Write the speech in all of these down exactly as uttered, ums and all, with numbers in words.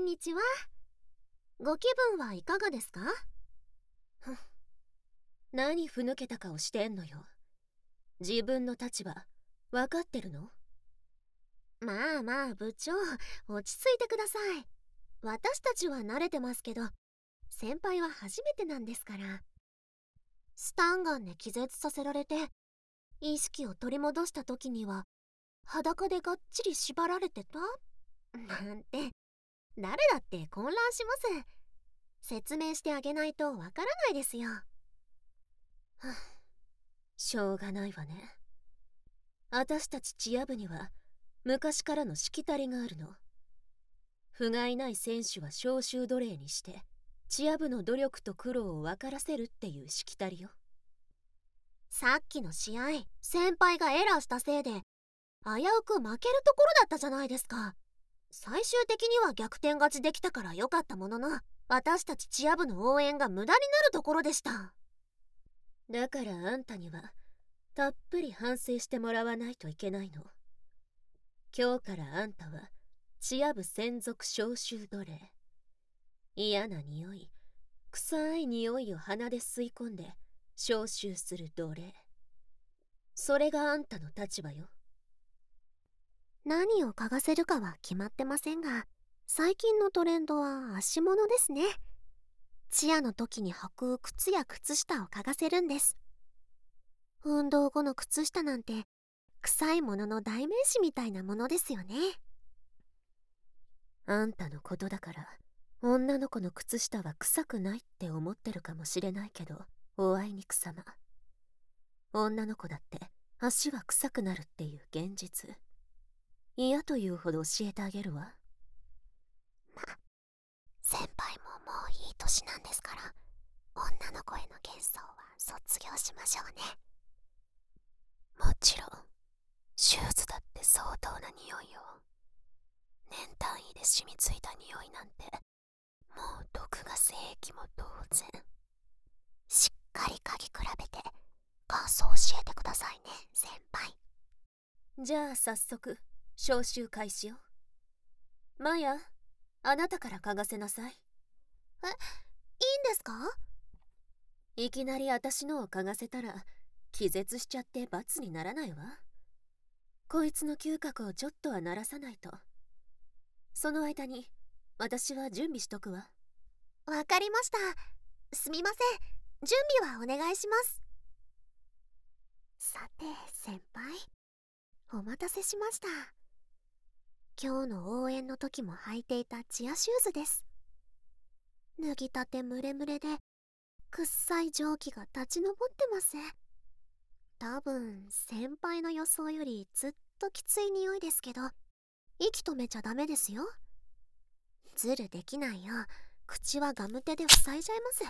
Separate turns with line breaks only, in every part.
にちは。ご気分はいかがですか？
ふん、何ふぬけた顔してんのよ。自分の立場分かってるの？
まあまあ部長、落ち着いてください。私たちは慣れてますけど、先輩は初めてなんですから。スタンガンで気絶させられて意識を取り戻した時には裸でがっちり縛られてたなんて、誰だって混乱します。説明してあげないとわからないですよ。は
あ、しょうがないわね。私たちチア部には昔からのしきたりがあるの。不甲斐ない選手は招集奴隷にしてチア部の努力と苦労を分からせるっていうしきたりよ。
さっきの試合、先輩がエラーしたせいで危うく負けるところだったじゃないですか。最終的には逆転勝ちできたから良かったものの、私たちチア部の応援が無駄になるところでした。
だからあんたにはたっぷり反省してもらわないといけないの。今日からあんたはチア部専属招集奴隷。嫌な匂い、臭い匂いを鼻で吸い込んで招集する奴隷。それがあんたの立場よ。
何を嗅がせるかは決まってませんが、最近のトレンドは足物ですね。チアの時に履く靴や靴下を嗅がせるんです。運動後の靴下なんて臭いものの代名詞みたいなものですよね。
あんたのことだから女の子の靴下は臭くないって思ってるかもしれないけど、おあいにくさま。女の子だって足は臭くなるっていう現実、嫌というほど教えてあげるわ。
ま、先輩ももういい年なんですから、女の子への幻想は卒業しましょうね。
もちろんシューズだって相当な匂いよ。年単位で染みついた匂いなんて、もう毒が精液も同然。
しっかり嗅ぎ比べて感想教えてくださいね、先輩。
じゃあ早速招集開始よ。マヤ、あなたから嗅がせなさい。
え、いいんですか？
いきなり私のを嗅がせたら気絶しちゃって罰にならないわ。こいつの嗅覚をちょっとは鳴らさないと。その間に私は準備しとくわ。
わかりました。すみません、準備はお願いします。さて先輩、お待たせしました。今日の応援の時も履いていたチアシューズです。脱ぎたてムレムレでくっさい蒸気が立ち上ってます。多分先輩の予想よりずっときつい匂いですけど、息止めちゃダメですよ。ズルできないよう口はガム手で塞いじゃいます。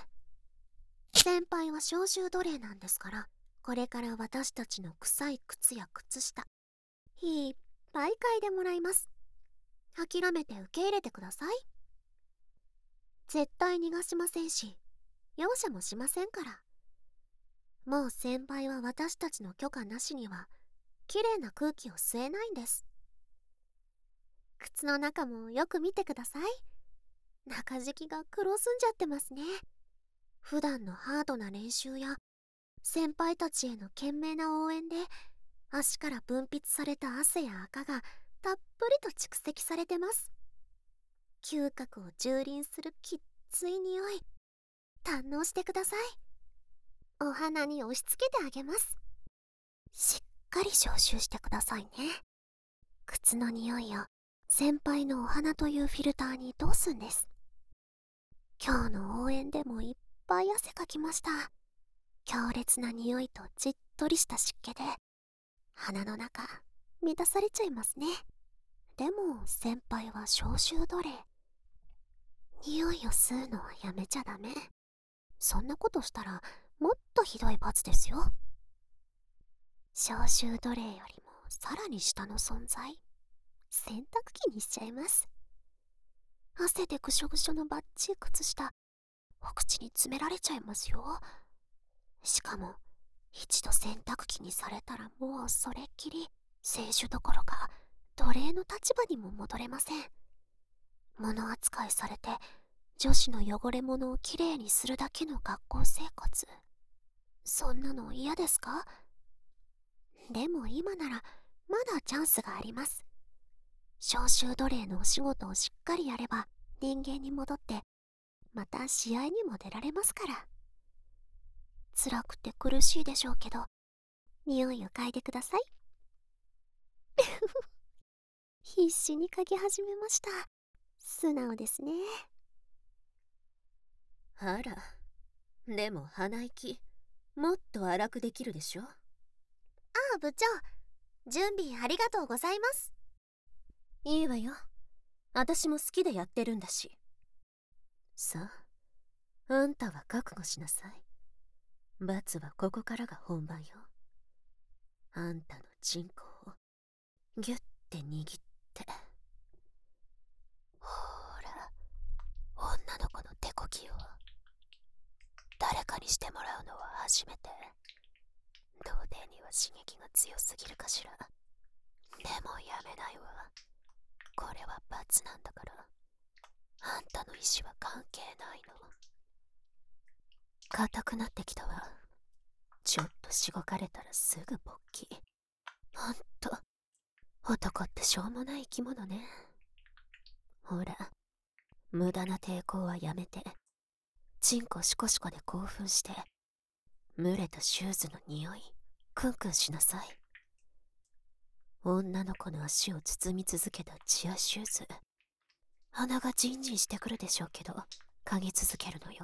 先輩は招集奴隷なんですから、これから私たちの臭い靴や靴下いっぱい嗅いでもらいます。諦めて受け入れてください。絶対逃がしませんし、容赦もしませんから。もう先輩は私たちの許可なしにはきれいな空気を吸えないんです。靴の中もよく見てください。中敷きが黒ずんじゃってますね。普段のハードな練習や先輩たちへの懸命な応援で足から分泌された汗や赤がたっぷりと蓄積されてます。嗅覚を蹂躙するきっつい匂い、堪能してください。お鼻に押し付けてあげます。しっかり消臭してくださいね。靴の匂いを先輩のお花というフィルターに通すんです。今日の応援でもいっぱい汗かきました。強烈な匂いとじっとりした湿気で鼻の中満たされちゃいますね。でも先輩は招集奴隷。匂いを吸うのはやめちゃダメ。そんなことしたらもっとひどい罰ですよ。招集奴隷よりもさらに下の存在、洗濯機にしちゃいます。汗でぐしょぐしょのバッチリ靴下お口に詰められちゃいますよ。しかも一度洗濯機にされたらもうそれっきり清酒どころか奴隷の立場にも戻れません。 物扱いされて女子の汚れ物をきれいにするだけの学校生活、そんなの嫌ですか？でも今ならまだチャンスがあります。召集奴隷のお仕事をしっかりやれば人間に戻ってまた試合にも出られますから。辛くて苦しいでしょうけど、匂いを嗅いでください。必死に嗅ぎ始めました。素直ですね。
あら、でも鼻息もっと荒くできるでしょ。
ああ、部長、準備ありがとうございます。
いいわよ、私も好きでやってるんだし。さあ、あんたは覚悟しなさい。罰はここからが本番よ。あんたのチンコをギュッて握って。ほら、女の子の手こぎを誰かにしてもらうのは初めて。童貞には刺激が強すぎるかしら。でもやめないわ。これは罰なんだから。あんたの意志は関係ないの。硬くなってきたわ。ちょっとしごかれたらすぐ勃起。ほんと、男ってしょうもない生き物ね。ほら、無駄な抵抗はやめて、チンコシコシコで興奮して、蒸れたシューズの匂い、クンクンしなさい。女の子の足を包み続けたチアシューズ。鼻がジンジンしてくるでしょうけど、嗅ぎ続けるのよ。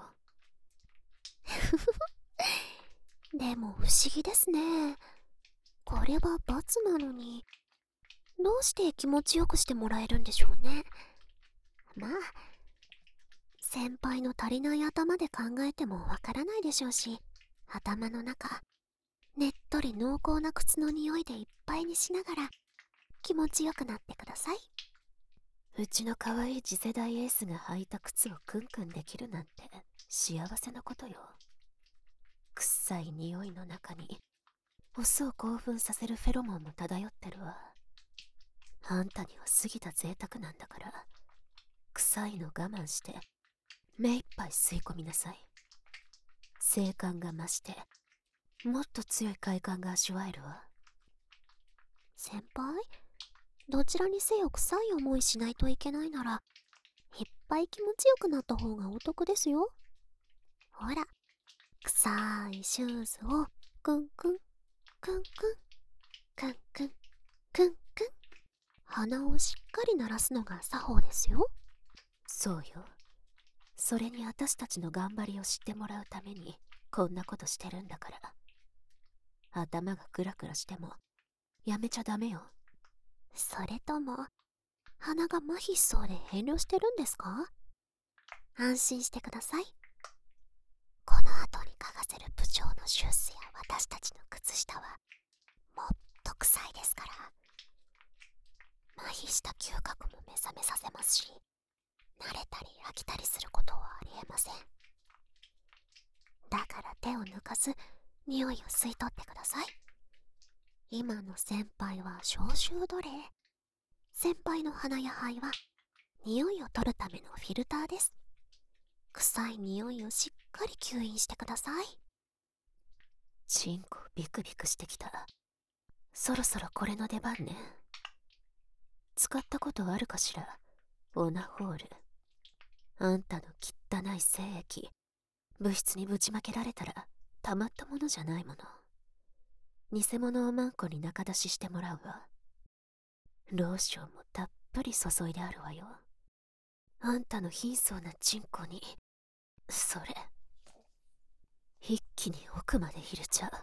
でも不思議ですね。これは罰なのに、どうして気持ちよくしてもらえるんでしょうね。まあ、先輩の足りない頭で考えてもわからないでしょうし、頭の中、ねっとり濃厚な靴の匂いでいっぱいにしながら気持ちよくなってください。
うちの可愛い次世代エースが履いた靴をクンクンできるなんて幸せなことよ。臭い匂いの中にオスを興奮させるフェロモンも漂ってるわ。あんたには過ぎた贅沢なんだから、臭いの我慢して目いっぱい吸い込みなさい。性感が増してもっと強い快感が味わえるわ。
先輩、どちらにせよ臭い思いしないといけないなら、いっぱい気持ちよくなった方がお得ですよ。ほら、臭いシューズをクンクンクンクンクンクンクンクン、鼻をしっかり鳴らすのが作法ですよ。
そうよ。それに私たちの頑張りを知ってもらうためにこんなことしてるんだから。頭がクラクラしてもやめちゃダメよ。
それとも鼻が麻痺しそうで遠慮してるんですか？安心してください。この後に嗅がせる部長のシューズや私たちの靴下はもっと臭いですから。麻痺した嗅覚も目覚めさせますし、慣れたり飽きたりすることはありえません。だから手を抜かず匂いを吸い取ってください。今の先輩は召集奴隷。先輩の鼻や肺は匂いを取るためのフィルターです。臭い匂いをしっかり吸引してください。
チンコビクビクしてきた。そろそろこれの出番ね。使ったことあるかしら、オナホール。あんたの汚い精液物質にぶちまけられたらたまったものじゃないもの。偽物をマンコに仲出ししてもらうわ。ローションもたっぷり注いであるわよ。あんたの貧相なチンコにそれ一気に奥まで入れちゃう。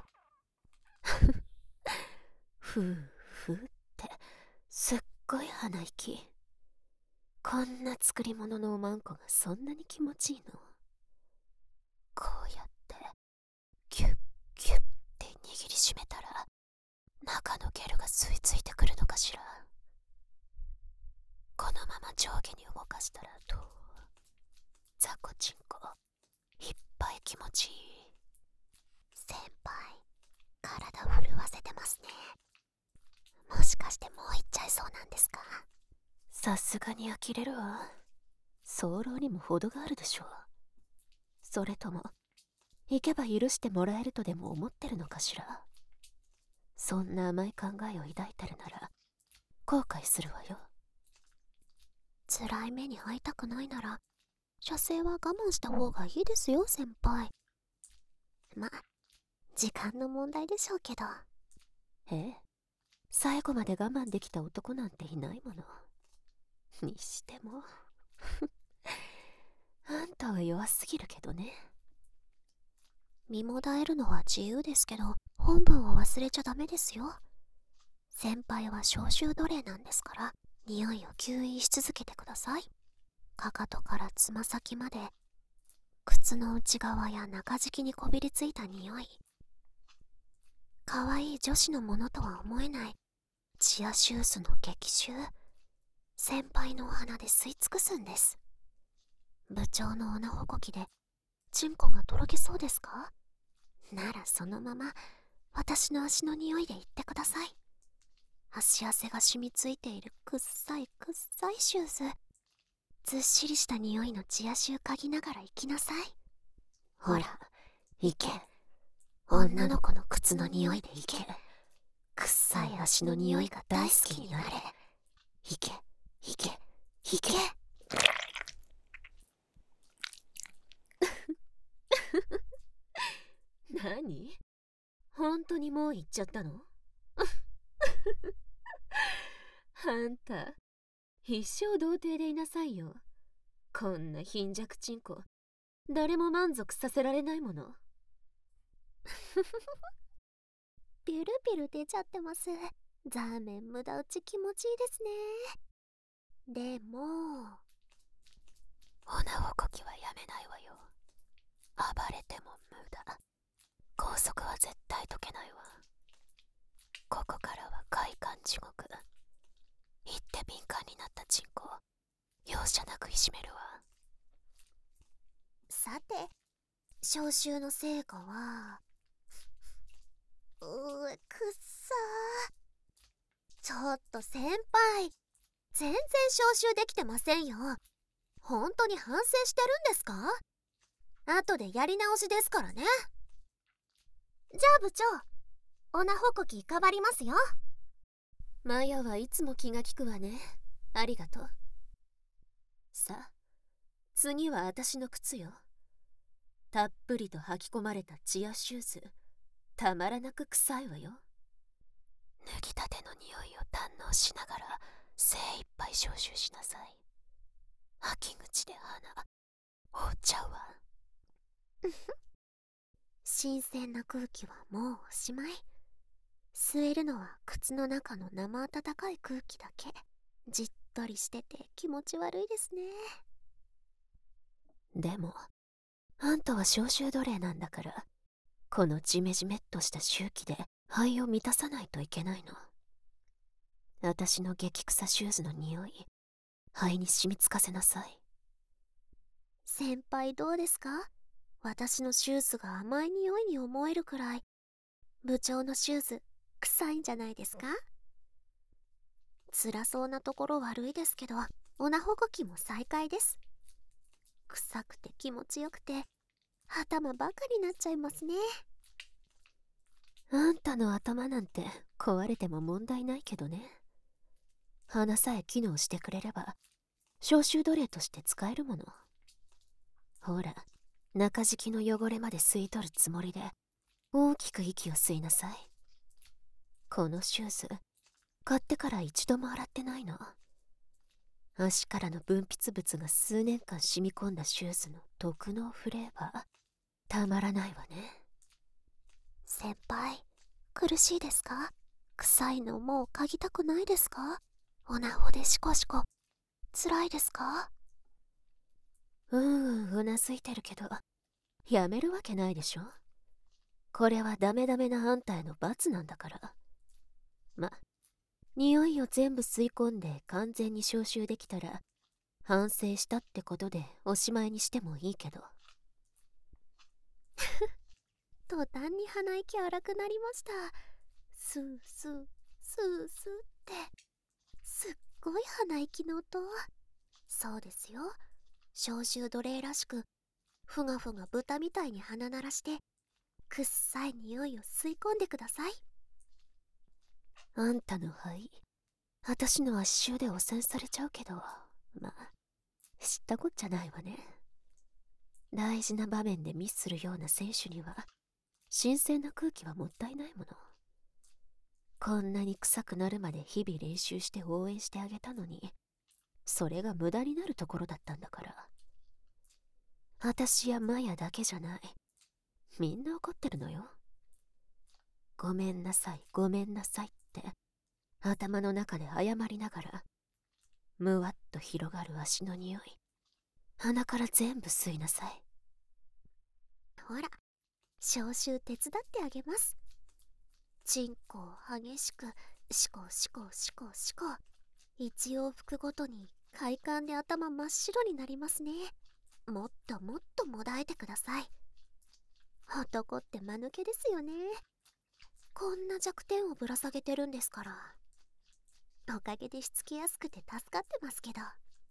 ふうふうってすっごい鼻息。こんな作り物のおまんこがそんなに気持ちいいの？こうやってギュッギュッって握りしめたら中のゲルが吸い付いてくるのかしら。このまま上下に動かしたらどう？ザコチンコいっぱい気持ちいい。
先輩、体を震わせてますね。もしかしてもう行っちゃいそうなんですか？
さすがに呆れるわ。 早漏にも程があるでしょう。それとも行けば許してもらえるとでも思ってるのかしら。そんな甘い考えを抱いてるなら後悔するわよ。
辛い目に遭いたくないなら射精は我慢した方がいいですよ、先輩。ま、時間の問題でしょうけど。
ええ、最後まで我慢できた男なんていないもの。にしてもあんたは弱すぎるけどね。
身もだえるのは自由ですけど、本文を忘れちゃダメですよ。先輩は消臭奴隷なんですから、匂いを吸引し続けてください。かかとからつま先まで、靴の内側や中敷きにこびりついた匂い。可愛い女子のものとは思えないチアシューズの激臭。先輩のお鼻で吸い尽くすんです。部長の穴ほこきでチンコがとろけそうですか？ならそのまま私の足の匂いで言ってください。足汗が染みついているくっさいくっさいシューズ。ずっしりした匂いのチアシュー嗅ぎながら行きなさい。
ほら、行け。
女の子の靴の匂いで行け。くっさい足の匂いが大好きになれ。
行け、行け、行け。何？本当にもう行っちゃったの？あんた、一生童貞でいなさいよ。こんな貧弱チンコ、誰も満足させられないもの。
ビュルビュル出ちゃってます。ザーメン無駄打ち気持ちいいですね。でも
おなほこきはやめないわよ。暴れても無駄。拘束は絶対解けないわ。ここからは快感地獄。言って敏感になったチンコを容赦なくいじめるわ。
さて、消臭の成果はうーくっさー。ちょっと先輩、全然消臭できてませんよ。本当に反省してるんですか？後でやり直しですからね。じゃあ部長、おなほこきいかばりますよ。
マヤはいつも気が利くわね。ありがとう。さあ、次は私の靴よ。たっぷりと履き込まれたチアシューズ、たまらなく臭いわよ。脱ぎたての匂いを堪能しながら精一杯消臭しなさい。吐き口で鼻覆っちゃうわ。
新鮮な空気はもうおしまい。吸えるのは靴の中の生温かい空気だけ。じっとりしてて気持ち悪いですね。
でもあんたは消臭奴隷なんだから、このジメジメっとした臭気で肺を満たさないといけないの。私の激臭シューズの匂い、肺に染みつかせなさい。
先輩どうですか？私のシューズが甘い匂いに思えるくらい、部長のシューズ臭いんじゃないですか？辛そうなところ悪いですけど、おなほこきも再開です。臭くて気持ちよくて頭ばかりになっちゃいますね。
あんたの頭なんて壊れても問題ないけどね。鼻さえ機能してくれれば消臭奴隷として使えるもの。ほら、中敷きの汚れまで吸い取るつもりで大きく息を吸いなさい。このシューズ買ってから一度も洗ってないの。足からの分泌物が数年間染み込んだシューズの特納フレーバー、たまらないわね。
先輩、苦しいですか？臭いのもう嗅ぎたくないですか？おなほでシコシコ辛いですか？
うんうんうなずいてるけど、やめるわけないでしょ。これはダメダメなあんたへの罰なんだから。ま、匂いを全部吸い込んで完全に消臭できたら反省したってことでおしまいにしてもいいけど。
途端に鼻息荒くなりました。スースースースーってすっごい鼻息の音。そうですよ、 消臭奴隷らしくふがふが豚みたいに鼻鳴らしてくっさい匂いを吸い込んでください。
あんたの肺、私の足臭で汚染されちゃうけど、まあ知ったこっちゃないわね。大事な場面でミスするような選手には新鮮な空気はもったいないもの。こんなに臭くなるまで日々練習して応援してあげたのに、それが無駄になるところだったんだから。私やマヤだけじゃない、みんな怒ってるのよ。ごめんなさいごめんなさいって頭の中で謝りながら、むわっと広がる足の匂い、鼻から全部吸いなさい。
ほら、消臭手伝ってあげます。チンコを激しくシコシコシコシコ、一往復ごとに快感で頭真っ白になりますね。もっともっともだえてください。男って間抜けですよね。こんな弱点をぶら下げてるんですから。おかげでしつけやすくて助かってますけど。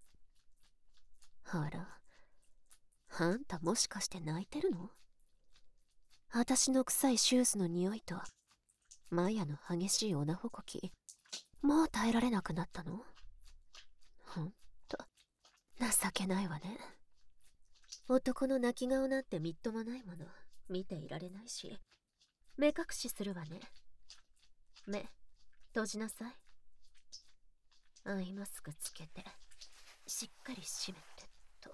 あら、あんたもしかして泣いてるの？私の臭いシューズの匂いとマヤの激しいおなほこき、もう耐えられなくなったの？ほんと情けないわね。男の泣き顔なんてみっともないもの見ていられないし、目隠しするわね。目閉じなさい。アイマスクつけてしっかり閉めてと。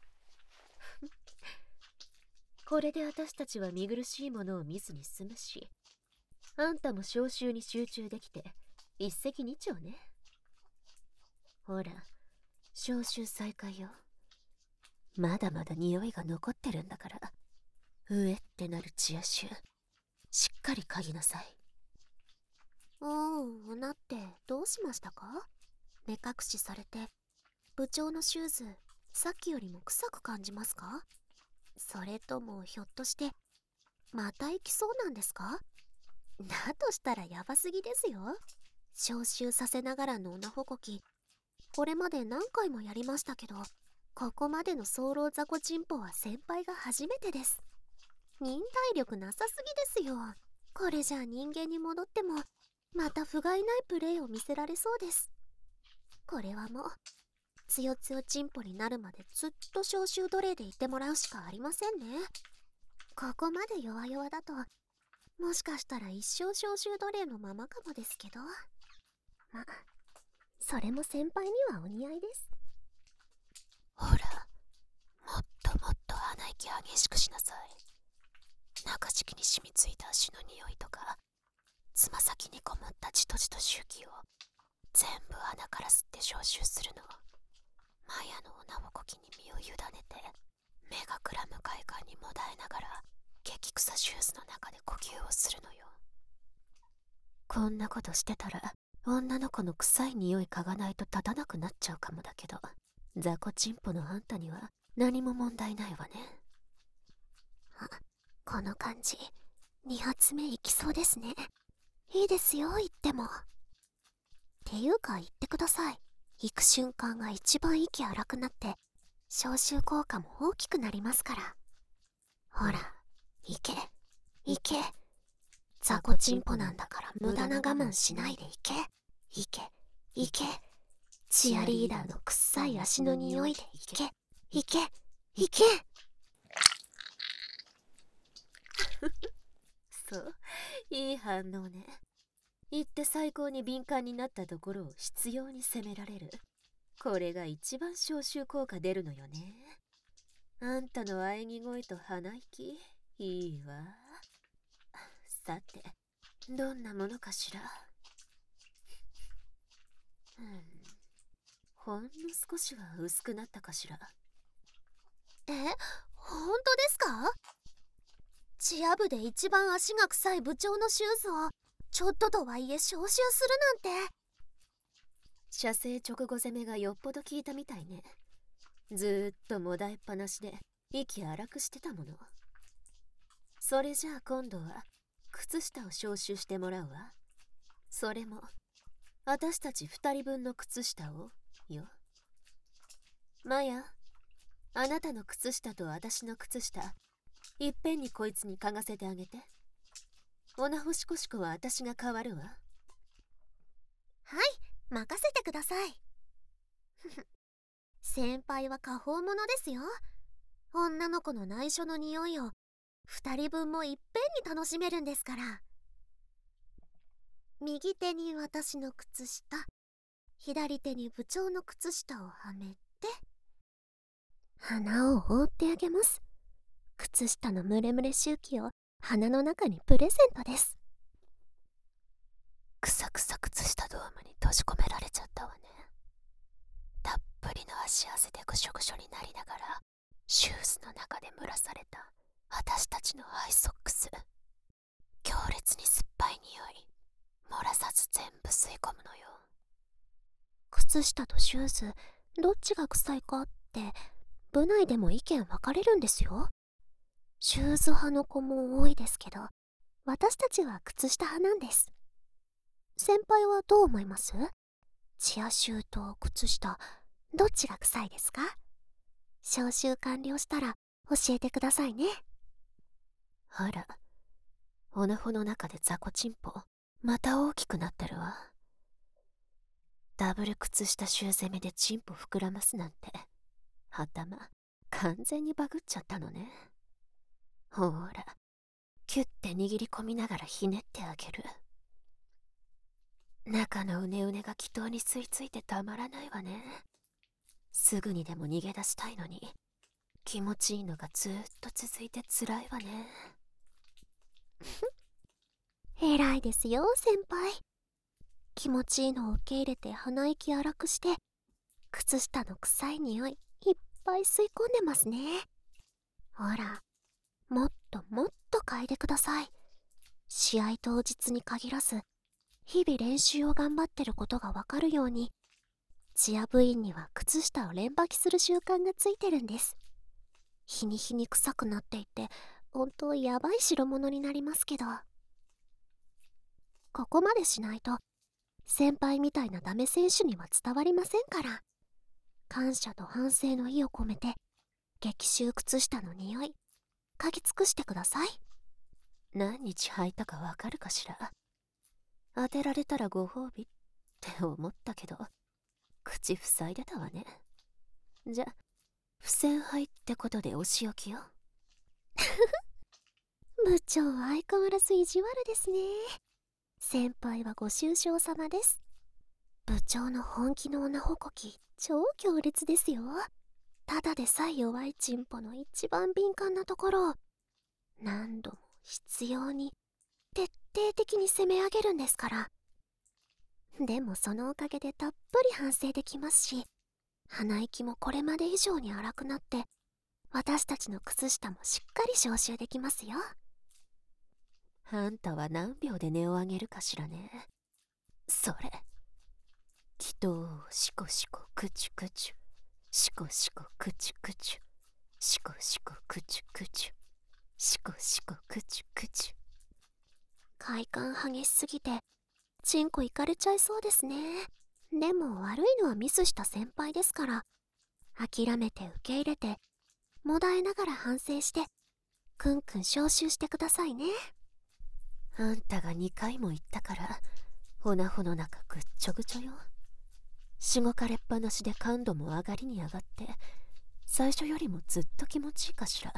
これで私たちは見苦しいものを見ずに済むし、あんたも消臭に集中できて一石二鳥ね。ほら、消臭再開よ。まだまだ匂いが残ってるんだから、うえってなるチア臭、しっかり嗅ぎなさい。
うーん、なってどうしましたか？目隠しされて部長のシューズさっきよりも臭く感じますか？それともひょっとしてまた行きそうなんですか？だとしたらヤバすぎですよ。消臭させながらのおなほこき、これまで何回もやりましたけど、ここまでの早漏雑魚チンポは先輩が初めてです。忍耐力なさすぎですよ。これじゃあ人間に戻ってもまた不甲斐ないプレーを見せられそうです。これはもうつよつよチンポになるまでずっと消臭奴隷でいてもらうしかありませんね。ここまで弱々だともしかしたら一生消臭奴隷のままかもですけど、まあそれも先輩にはお似合いです。
ほら、もっともっと鼻息激しくしなさい。中敷きに染みついた足の匂いとか、つま先にこもったじとじと臭気を全部鼻から吸って消臭するの。マヤのおなぼこきに身を委ねて、目がくらむ快感にもだえながら激臭シューズの中で呼吸をするのよ。こんなことしてたら女の子の臭い匂い嗅がないと立たなくなっちゃうかもだけど、雑魚チンポのあんたには何も問題ないわね。
あ、この感じに発目いきそうですね。いいですよ言っても。っていうか言ってください。行く瞬間が一番息荒くなって消臭効果も大きくなりますから。ほら、行け行け、雑魚チンポなんだから無駄な我慢しないで行け行け行け、チアリーダーの臭い足の匂いで行け行け行け。
そう、いい反応ね。言って最高に敏感になったところを執拗に責められる。これが一番消臭効果出るのよね。あんたの喘ぎ声と鼻息、いいわ。さて、どんなものかしら。うん、ほんの少しは薄くなったかしら。
え、本当ですか？チア部で一番足が臭い部長のシューズをちょっととはいえ消臭するなんて。
射精直後攻めがよっぽど効いたみたいね。ずーっともだえっぱなしで息荒くしてたもの。それじゃあ今度は靴下を消臭してもらうわ。それも私たち二人分の靴下をよ。マヤ、 あなたの靴下と私の靴下、いっぺんにこいつに嗅がせてあげて。おなほしこしこは私が変わるわ。
はい、任せてください。先輩は果報者ですよ。女の子の内緒の匂いを二人分もいっぺんに楽しめるんですから。右手に私の靴下、左手に部長の靴下をはめて、鼻を覆ってあげます。靴下のムレムレ周期を鼻の中にプレゼントです。
くさくさ靴下ドームに閉じ込められちゃったわね。たっぷりの足汗でぐしょぐしょになりながら、シューズの中で蒸らされた私たちのアイソックス。強烈に酸っぱい匂い、漏らさず全部吸い込むのよ。
靴下とシューズ、どっちが臭いかって部内でも意見分かれるんですよ。シューズ派の子も多いですけど、私たちは靴下派なんです。先輩はどう思います？チアシューと靴下、どっちが臭いですか？招集完了したら教えてくださいね。
あら、オナホの中で雑魚チンポ、また大きくなってるわ。ダブル靴下シュー攻めでチンポ膨らますなんて、頭、完全にバグっちゃったのね。ほーら、キュッて握り込みながらひねってあげる。中のうねうねが気筒に吸い付いてたまらないわね。すぐにでも逃げ出したいのに、気持ちいいのがずーっと続いて辛いわね。
偉いですよ、先輩。気持ちいいのを受け入れて鼻息荒くして、靴下の臭い匂いいっぱい吸い込んでますね。ほら、もっともっと嗅いでください。試合当日に限らず、日々練習を頑張ってることがわかるように、チア部員には靴下を連履きする習慣がついてるんです。日に日に臭くなっていって、本当やばい代物になりますけど、ここまでしないと先輩みたいなダメ選手には伝わりませんから。感謝と反省の意を込めて、激臭靴下の匂い嗅ぎ尽くしてください。
何日履いたかわかるかしら。当てられたらご褒美って思ったけど、口塞いでたわね。じゃ、不戦敗ってことでお仕置きよ。
部長は相変わらず意地悪ですね。先輩はご愁傷様です。部長の本気の女ほこき超強烈ですよ。ただでさえ弱いチンポの一番敏感なところを何度も執拗に徹底的に攻め上げるんですから。でもそのおかげでたっぷり反省できますし、鼻息もこれまで以上に荒くなって、私たちの靴下もしっかり消臭できますよ。
あんたは何秒で音を上げるかしらね。それ。気筒をシコシコクチュクチュ、シコシコクチュクチュ、シコシコクチュクチュ、シコシコクチュクチュ。
快感激しすぎてチンコいかれちゃいそうですね。でも悪いのはミスした先輩ですから、諦めて受け入れて、もだえながら反省して、くんくん消臭してくださいね。
あんたがにかいも言ったから、オナホの中ぐっちょぐちょよ。しごかれっぱなしで感度も上がりに上がって、最初よりもずっと気持ちいいかしら。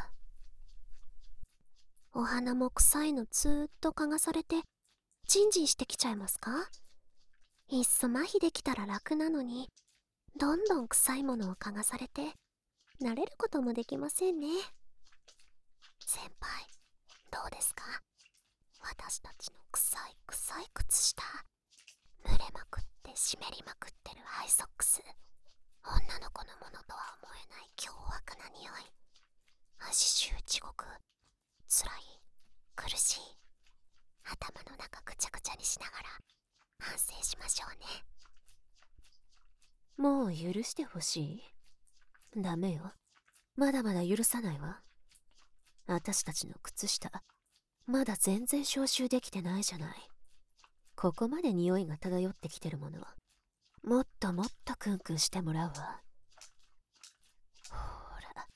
お花も臭いのずーっと嗅がされて、ジンジンしてきちゃいますか？いっそ麻痺できたら楽なのに、どんどん臭いものを嗅がされて、慣れることもできませんね。先輩、どうですか？私たちの臭い臭い靴下、蒸れまくって湿りまくってるハイソックス、女の子のものとは思えない凶悪な匂い、足臭地獄、つらい、苦しい、頭の中ぐちゃぐちゃにしながら反省しましょうね。
もう許してほしい？ダメよ。まだまだ許さないわ。私たちの靴下、まだ全然消臭できてないじゃない。ここまで匂いが漂ってきてるもの、もっともっとクンクンしてもらうわ。ほーら、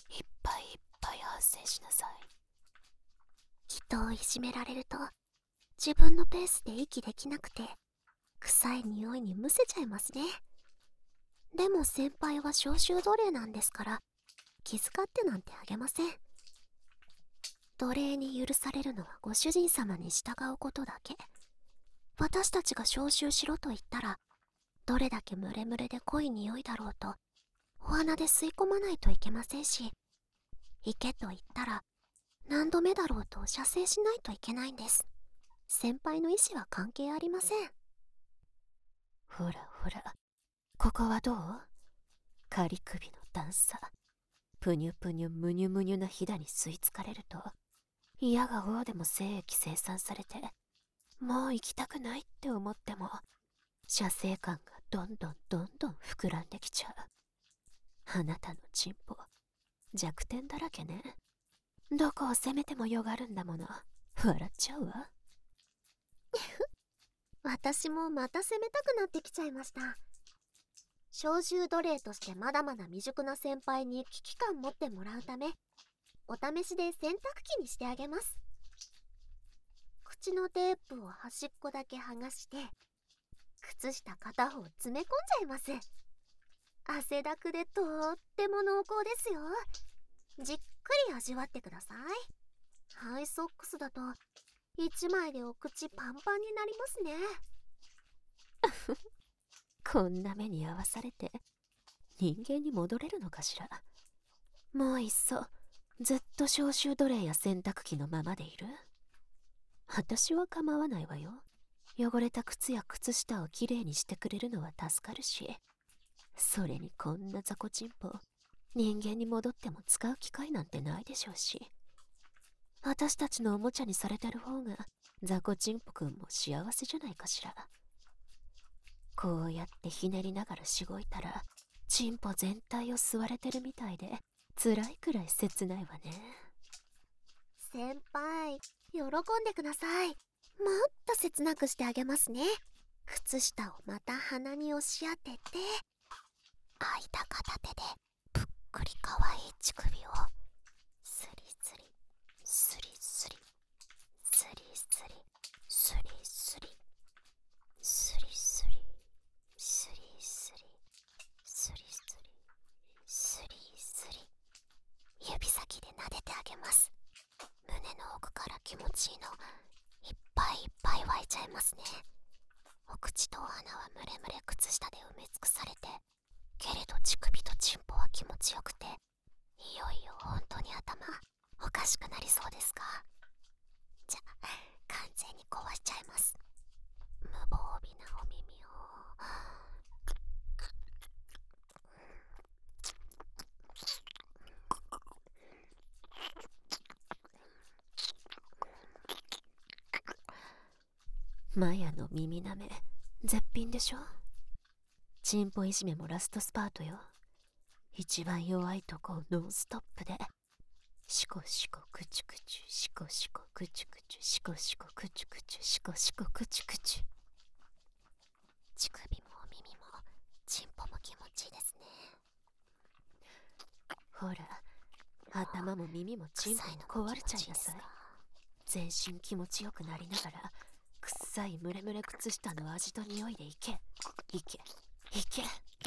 いっぱいいっぱい反省しなさい。
人をいじめられると自分のペースで息できなくて臭い匂いにむせちゃいますね。でも先輩は召集奴隷なんですから気遣ってなんてあげません。奴隷に許されるのはご主人様に従うことだけ。私たちが召集しろと言ったらどれだけムレムレで濃い匂いだろうとお鼻で吸い込まないといけませんし、行けと言ったら何度目だろうと射精しないといけないんです。先輩の意思は関係ありません。
ほらほら、ここはどう？仮首の段差、ぷにゅぷにゅむにゅむにゅなひだに吸い付かれると嫌がおうでも精液生産されて、もう行きたくないって思っても射精感がどんどんどんどん膨らんできちゃう。あなたのチンポ弱点だらけね。どこを攻めてもよがるんだもの。笑っちゃうわ。
私もまた攻めたくなってきちゃいました。召集奴隷としてまだまだ未熟な先輩に危機感持ってもらうため、お試しで洗濯機にしてあげます。口のテープを端っこだけ剥がして靴下片方詰め込んじゃいます。汗だくでとっても濃厚ですよ。じっくり味わってください。ハイソックスだといちまいでお口パンパンになりますね。
こんな目に遭わされて人間に戻れるのかしら。もういっそずっと召集奴隷や洗濯機のままでいる？私は構わないわよ。汚れた靴や靴下をきれいにしてくれるのは助かるし、それにこんな雑魚チンポ人間に戻っても使う機会なんてないでしょうし、私たちのおもちゃにされてる方が雑魚チンポくんも幸せじゃないかしら。こうやってひねりながらしごいたらチンポ全体を吸われてるみたいで辛いくらい切ないわね。
先輩、喜んでください。もっと切なくしてあげますね。靴下をまた鼻に押し当てて、空いた片手でぷっくりかわいい乳首をスリスリスリスリスリスリスリスリスリスリスリスリスリスリスリスリ、指先で撫でてあげます。胸の奥から気持ちいいのいっぱいいっぱい湧いちゃいますね。お口とお鼻はムレムレ靴下で埋め尽くされて、けれど乳首とチンポは気持ちよくて、いよいよ本当に頭おかしくなりそうですか？じゃあ完全に壊しちゃいます。無防備なお耳を
マヤの耳なめ絶品でしょ。チンポいじめもラストスパートよ。一番弱いとこをノンストップでシコシコクチュクチュシコシコクチュクチュシコシコクチュクチュシコシコクチュクチュ。
乳首もお耳もチンポも気持ちいいですね。
ほら、頭も耳もチンポも壊れちゃいなさい。全身気持ちよくなりながら臭いムレムレ靴下の味と匂いでいけいけいけ。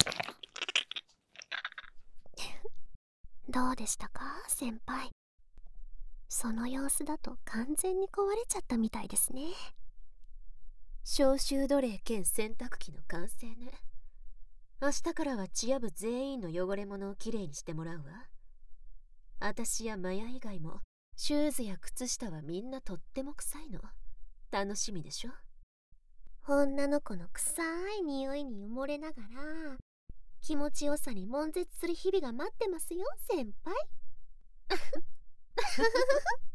どうでしたか先輩。その様子だと完全に壊れちゃったみたいですね。
召集奴隷兼洗濯機の完成ね。明日からはチア部全員の汚れ物をきれいにしてもらうわ。私やマヤ以外もシューズや靴下はみんなとっても臭いの。楽しみでしょ。
女の子の臭い匂いに埋もれながら気持ちよさに悶絶する日々が待ってますよ先輩。